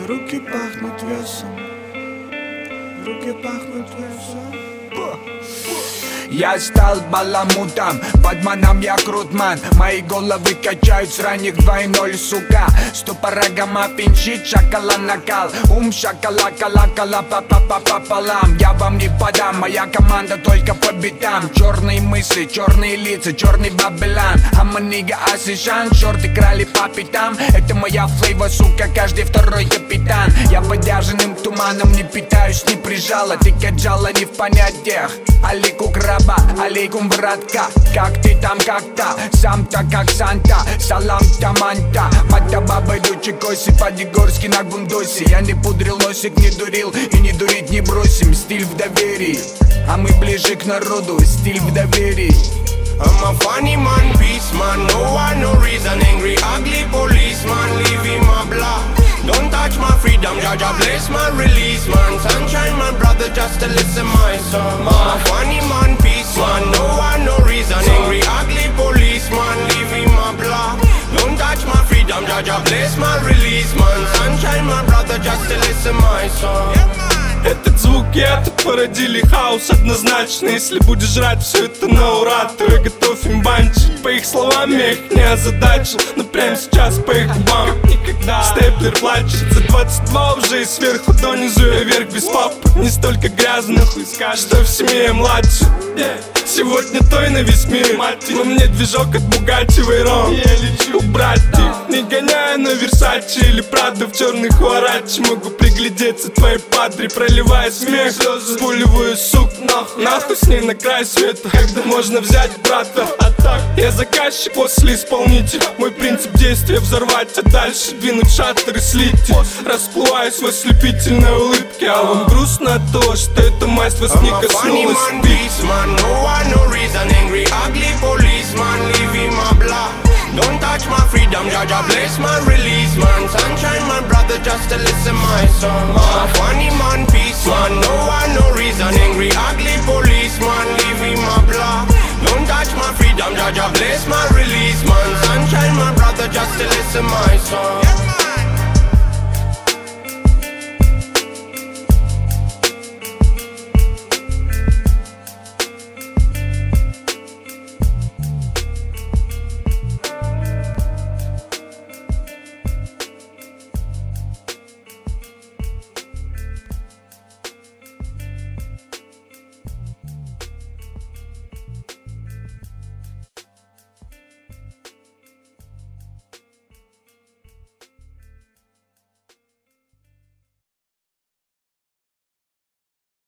Руки пахнут весом, руки пахнут весом. Я стал баламутом, подманом я крутман. Мои головы качают с ранних 2.0, сука. Ступора маффинчит, шакала накал. Ум шакала, кала, пополам. Я вам не подам, моя команда только по битам. Черные мысли, черные лица, черный бабелан. Аманига Асишан, шорты крали по пятам. Это моя флейва, сука, каждый второй капитан. Я подяженным туманом не питаюсь, не прижала. Ты каджала не в понятиях. Алику краба, алейкум братка. Как ты там, как-то, сам-то как Санта. Салам таманта. Мата баба дучи коси, по-дегорски на гундосе. Я не пудрил носик, не дурил и не дурить не бросим. Стиль в доверии, а мы ближе к народу. Стиль в доверии. I'm a funny man, peace man. No one, no reason. Angry, ugly policeman. Leaving my block. Don't touch my freedom, Jaja bless my release, man. Sunshine, my brother, just to listen my song. I'm a funny man, peace man. No one, no reason. Angry, ugly policeman. Leaving my block. Don't touch my freedom, Jaja bless my release, man. Sunshine, my brother, just to listen my song. Этот звук и это породили хаос однозначно. Если будешь жрать все это на ура, то я готов им банчить. По их словам я их не озадачил, но прямо сейчас по их губам никогда. Степлер плачет за 22 уже и сверху донизу я вверх без папы. Не столько грязно, хуй скажет, что в семье я младше. Сегодня той на весь мир, но мне движок от Бугатти Вейрон. Я лечу убрать их, не гоняя на Версаче или Прадо в черный хуарачи. Могу приглядеться твоей падре, проливая смех. Спуливаю сук нахуй с ней на край света. Когда можно взять брата, а так я заказчик после исполнителя. Мой принцип действия взорвать, а дальше двинуть шаттер и слить. Расплываюсь в ослепительной улыбке. А вам грустно от того, что эта масть вас не коснулась. No reason, angry, ugly policeman, leaving my block. Don't touch my freedom, Jaja bless my release, man. Sunshine, my brother, just to listen my song. I'm a funny man, peace man. No one, no reason, angry, ugly policeman, leaving my block. Don't touch my freedom, Jaja bless my release, man. Sunshine, my brother, just to listen my song.